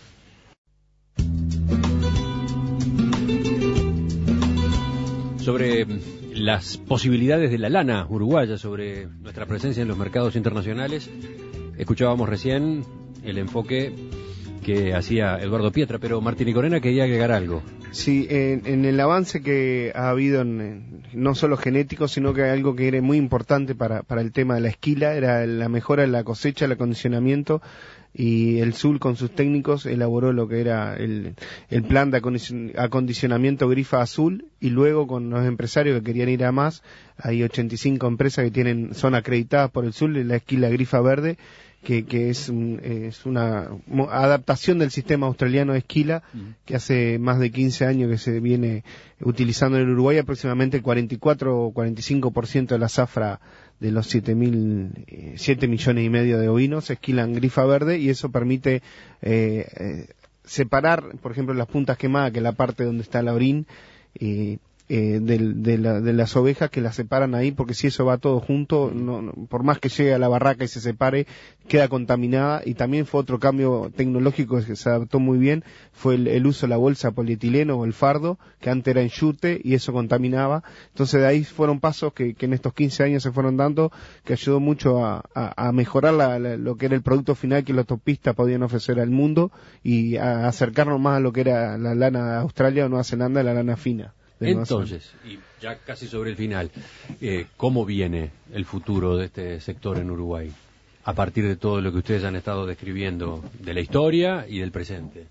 Sobre las posibilidades de la lana uruguaya, sobre nuestra presencia en los mercados internacionales, escuchábamos recién el enfoque que hacía Eduardo Pietra, pero Martín y Corena quería agregar algo. Sí, en, en el avance que ha habido, en, en, no solo genético, sino que algo que era muy importante para, para el tema de la esquila, era la mejora de la cosecha, el acondicionamiento, y el S U L con sus técnicos elaboró lo que era el, el plan de acondicionamiento Grifa Azul, y luego con los empresarios que querían ir a más, hay ochenta y cinco empresas que tienen son acreditadas por el S U L, la esquila Grifa Verde, que, que es, un, es una adaptación del sistema australiano de esquila, que hace más de quince años que se viene utilizando en Uruguay. Aproximadamente el cuarenta y cuatro o cuarenta y cinco por ciento de la zafra de los siete mil, siete millones y medio de ovinos se esquilan Grifa Verde, y eso permite eh, eh, separar, por ejemplo, las puntas quemadas, que es la parte donde está la orín, y eh, de, de, la, de las ovejas que las separan ahí, porque si eso va todo junto, no, no, por más que llegue a la barraca y se separe, queda contaminada. Y también fue otro cambio tecnológico que se adaptó muy bien, fue el, el uso de la bolsa polietileno o el fardo, que antes era enchute y eso contaminaba. Entonces de ahí fueron pasos que, que en estos quince años se fueron dando, que ayudó mucho a, a, a mejorar la, la, lo que era el producto final que los topistas podían ofrecer al mundo y a acercarnos más a lo que era la lana de Australia o Nueva Zelanda, la lana fina. Entonces, y ya casi sobre el final, eh, ¿cómo viene el futuro de este sector en Uruguay? A partir de todo lo que ustedes han estado describiendo de la historia y del presente.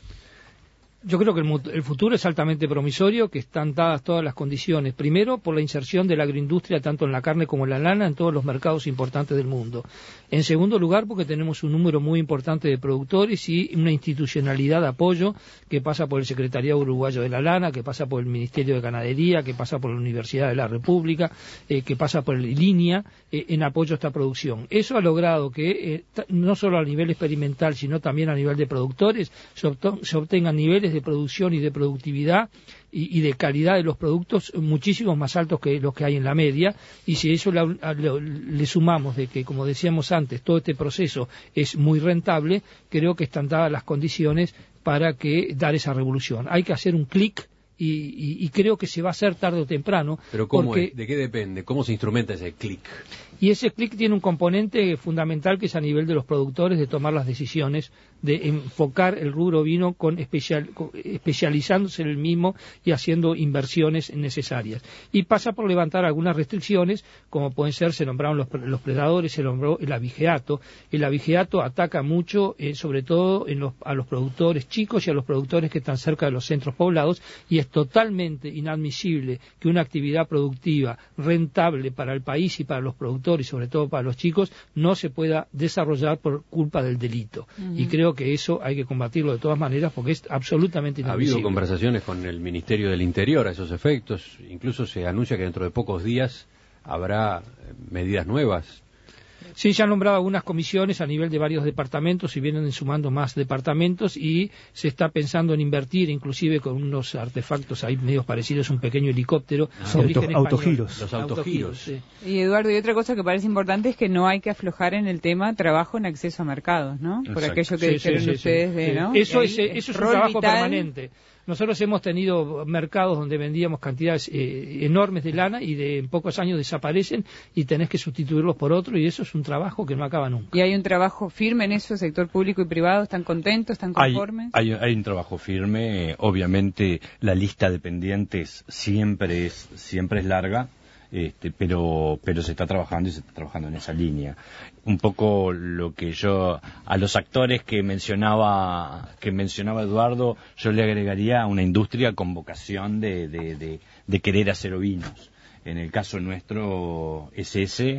Yo creo que el, el futuro es altamente promisorio, que están dadas todas las condiciones. Primero, por la inserción de la agroindustria, tanto en la carne como en la lana, en todos los mercados importantes del mundo. En segundo lugar, porque tenemos un número muy importante de productores y una institucionalidad de apoyo que pasa por el Secretariado Uruguayo de la Lana, que pasa por el Ministerio de Ganadería, que pasa por la Universidad de la República, eh, que pasa por el INIA, eh, en apoyo a esta producción. Eso ha logrado que, eh, no solo a nivel experimental, sino también a nivel de productores, se, se obtengan niveles de producción y de productividad y, y de calidad de los productos muchísimos más altos que los que hay en la media, y si eso le, le, le sumamos de que, como decíamos antes, todo este proceso es muy rentable, creo que están dadas las condiciones para que dar esa revolución. Hay que hacer un clic y, y, y creo que se va a hacer tarde o temprano. Pero ¿cómo porque, es? ¿De qué depende? ¿Cómo se instrumenta ese clic? Y ese clic tiene un componente fundamental que es a nivel de los productores, de tomar las decisiones, de enfocar el rubro vino con especial, con, especializándose en el mismo y haciendo inversiones necesarias. Y pasa por levantar algunas restricciones, como pueden ser, se nombraron los, los predadores, se nombró el abigeato. El abigeato ataca mucho, eh, sobre todo en los, a los productores chicos y a los productores que están cerca de los centros poblados, y es totalmente inadmisible que una actividad productiva rentable para el país y para los productores, y sobre todo para los chicos, no se pueda desarrollar por culpa del delito. Uh-huh. Y creo que eso hay que combatirlo de todas maneras porque es absolutamente inadmisible. Ha habido conversaciones con el Ministerio del Interior a esos efectos, incluso se anuncia que dentro de pocos días habrá medidas nuevas. Sí, se han nombrado algunas comisiones a nivel de varios departamentos y vienen sumando más departamentos, y se está pensando en invertir inclusive con unos artefactos ahí medios parecidos, un pequeño helicóptero. Ah, de origen español. Autogiros. Los autogiros. Sí. Y Eduardo, y otra cosa que parece importante es que no hay que aflojar en el tema trabajo en acceso a mercados, ¿no? Exacto. Por aquello que sí, dijeron sí, sí, ustedes sí. de, ¿no? Eso es, eso es un trabajo vital. permanente. Nosotros hemos tenido mercados donde vendíamos cantidades eh, enormes de lana y de en pocos años desaparecen y tenés que sustituirlos por otro, y eso es un trabajo que no acaba nunca. ¿Y hay un trabajo firme en eso, sector público y privado? ¿Están contentos? ¿Están conformes? Hay, hay, hay un trabajo firme. Eh, obviamente la lista de pendientes siempre es, siempre es larga. Este, pero pero se está trabajando y se está trabajando en esa línea. Un poco lo que yo, a los actores que mencionaba que mencionaba Eduardo, yo le agregaría una industria con vocación de, de, de, de querer hacer ovinos. En el caso nuestro es ese,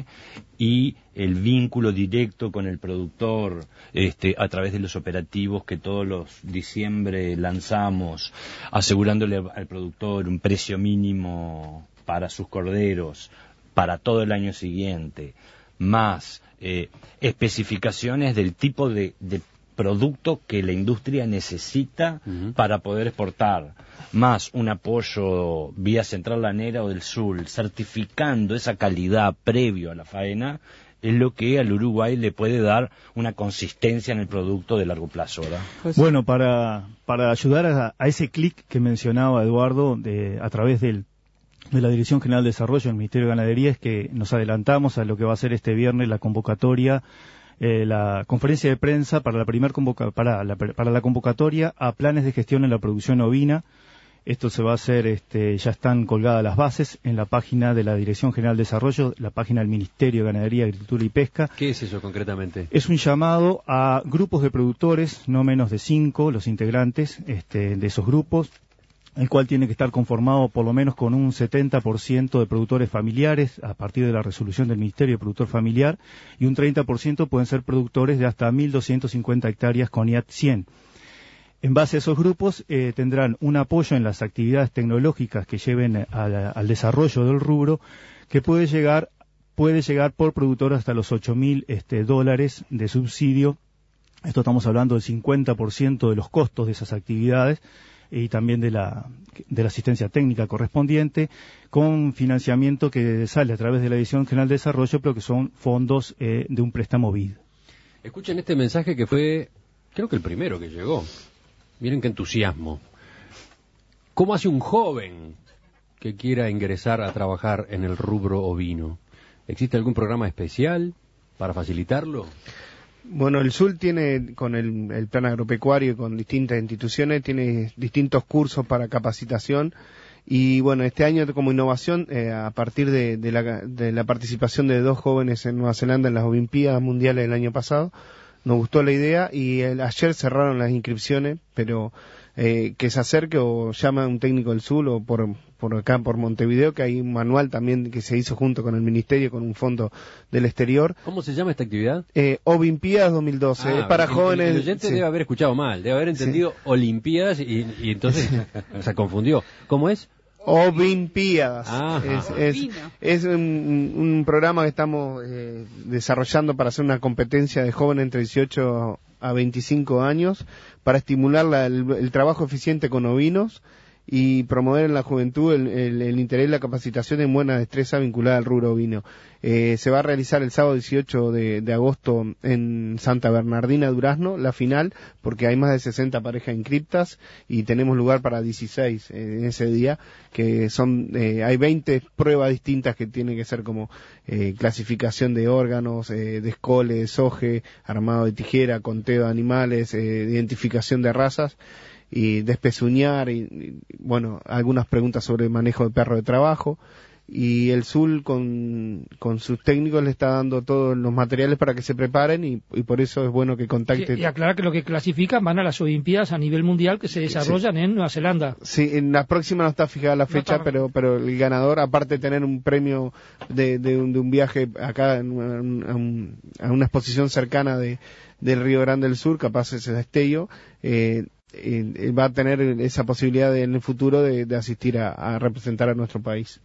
y el vínculo directo con el productor, este, a través de los operativos que todos los diciembre lanzamos, asegurándole al productor un precio mínimo para sus corderos, para todo el año siguiente, más eh, especificaciones del tipo de, de producto que la industria necesita uh-huh. para poder exportar, más un apoyo vía Central Lanera o del Sur, certificando esa calidad previo a la faena, es lo que al Uruguay le puede dar una consistencia en el producto de largo plazo, ¿verdad? Pues, bueno, para, para ayudar a, a ese clic que mencionaba Eduardo, de, a través del de la Dirección General de Desarrollo del Ministerio de Ganadería, es que nos adelantamos a lo que va a ser este viernes la convocatoria, eh, la conferencia de prensa para la primer convoca, para la, para la convocatoria a planes de gestión en la producción ovina. Esto se va a hacer, este, ya están colgadas las bases en la página de la Dirección General de Desarrollo, la página del Ministerio de Ganadería, Agricultura y Pesca. ¿Qué es eso concretamente? Es un llamado a grupos de productores, no menos de cinco, los integrantes este, de esos grupos, el cual tiene que estar conformado por lo menos con un setenta por ciento de productores familiares a partir de la resolución del Ministerio de Productor Familiar, y un treinta por ciento pueden ser productores de hasta mil doscientas cincuenta hectáreas con I A T cien. En base a esos grupos eh, tendrán un apoyo en las actividades tecnológicas que lleven a la, al desarrollo del rubro, que puede llegar puede llegar por productor hasta los ocho mil este, dólares de subsidio. Esto estamos hablando del cincuenta por ciento de los costos de esas actividades. y también de la, de la asistencia técnica correspondiente, con financiamiento que sale a través de la Dirección General de Desarrollo, pero que son fondos eh, de un préstamo B I D. Escuchen este mensaje que fue, creo que el primero que llegó. Miren qué entusiasmo. ¿Cómo hace un joven que quiera ingresar a trabajar en el rubro ovino? ¿Existe algún programa especial para facilitarlo? Bueno, el S U L tiene, con el, el plan agropecuario y con distintas instituciones, tiene distintos cursos para capacitación. Y bueno, este año como innovación, eh, a partir de, de, la, de la participación de dos jóvenes en Nueva Zelanda en las Olimpiadas Mundiales del año pasado, nos gustó la idea y el, ayer cerraron las inscripciones, pero eh, que se acerque o llame a un técnico del S U L o por, por acá, por Montevideo, que hay un manual también que se hizo junto con el Ministerio, con un fondo del exterior. ¿Cómo se llama esta actividad? Eh, Olimpiadas dos mil doce, Ah, es para el, jóvenes. El oyente sí. debe haber escuchado mal, debe haber entendido sí. Olimpiadas y, y entonces se confundió. ¿Cómo es? Olimpiadas. Ajá. Es, es, es un, un programa que estamos eh, desarrollando para hacer una competencia de jóvenes entre dieciocho a veinticinco años para estimular la, el, el trabajo eficiente con ovinos y promover en la juventud el, el, el interés y la capacitación en buena destreza vinculada al rubro ovino. Eh, se va a realizar el sábado dieciocho de, de agosto en Santa Bernardina, Durazno, la final, porque hay más de sesenta parejas inscriptas y tenemos lugar para dieciséis eh, en ese día, que son, eh, hay veinte pruebas distintas que tienen que ser como eh, clasificación de órganos, eh, de escole, soje, armado de tijera, conteo de animales, eh, identificación de razas, y despezuñar y, y bueno, algunas preguntas sobre el manejo de perro de trabajo, y el S U L con, con sus técnicos le está dando todos los materiales para que se preparen y, y por eso es bueno que contacten. Y, y aclarar que lo que clasifican van a las Olimpiadas a nivel mundial que se desarrollan sí. en Nueva Zelanda. Sí, en la próxima no está fijada la fecha, no pero pero el ganador, aparte de tener un premio de, de, un, de un viaje acá en, a, un, a una exposición cercana de del Río Grande del Sur, capaz ese destello, eh, eh, va a tener esa posibilidad de, en el futuro de, de asistir a, a representar a nuestro país.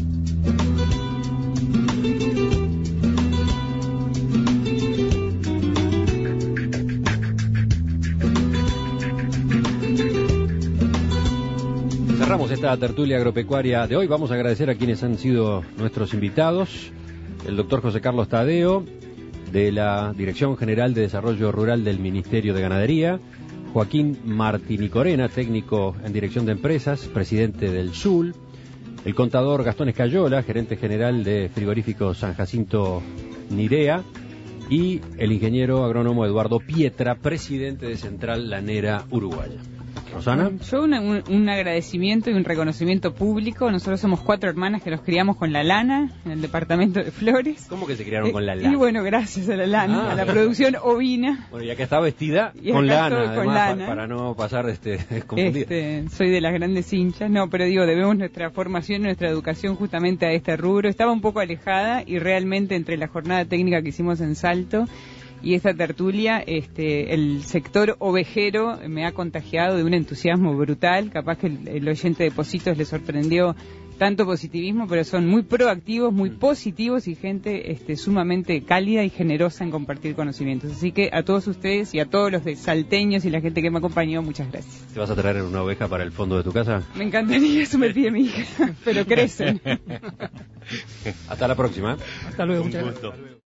Cerramos esta tertulia agropecuaria de hoy. Vamos a agradecer a quienes han sido nuestros invitados. El doctor José Carlos Tadeo, de la Dirección General de Desarrollo Rural del Ministerio de Ganadería. Joaquín Martinicorena, técnico en Dirección de Empresas, presidente del S U L. El contador Gastón Escayola, gerente general de Frigorífico San Jacinto Nirea. Y el ingeniero agrónomo Eduardo Pietra, presidente de Central Lanera Uruguaya. Rosana. Yo una, un, un agradecimiento y un reconocimiento público. Nosotros somos cuatro hermanas que nos criamos con la lana en el departamento de Flores. ¿Cómo que se criaron eh, con la lana? Y bueno, gracias a la lana, ah, a la producción ovina. Bueno, ya que está vestida y con lana, con además, lana. Para, para no pasar este confundida. Este, soy de las grandes hinchas. No, pero digo, debemos nuestra formación, nuestra educación justamente a este rubro. Estaba un poco alejada y realmente entre la jornada técnica que hicimos en Salto y esta tertulia, este, el sector ovejero me ha contagiado de un entusiasmo brutal. Capaz que el, el oyente de Positos le sorprendió tanto positivismo, pero son muy proactivos, muy positivos y gente este, sumamente cálida y generosa en compartir conocimientos. Así que a todos ustedes y a todos los de salteños y la gente que me acompañó, muchas gracias. ¿Te vas a traer una oveja para el fondo de tu casa? Me encantaría, eso me pide mi hija, pero crecen. Hasta la próxima. Hasta luego, muchas gracias.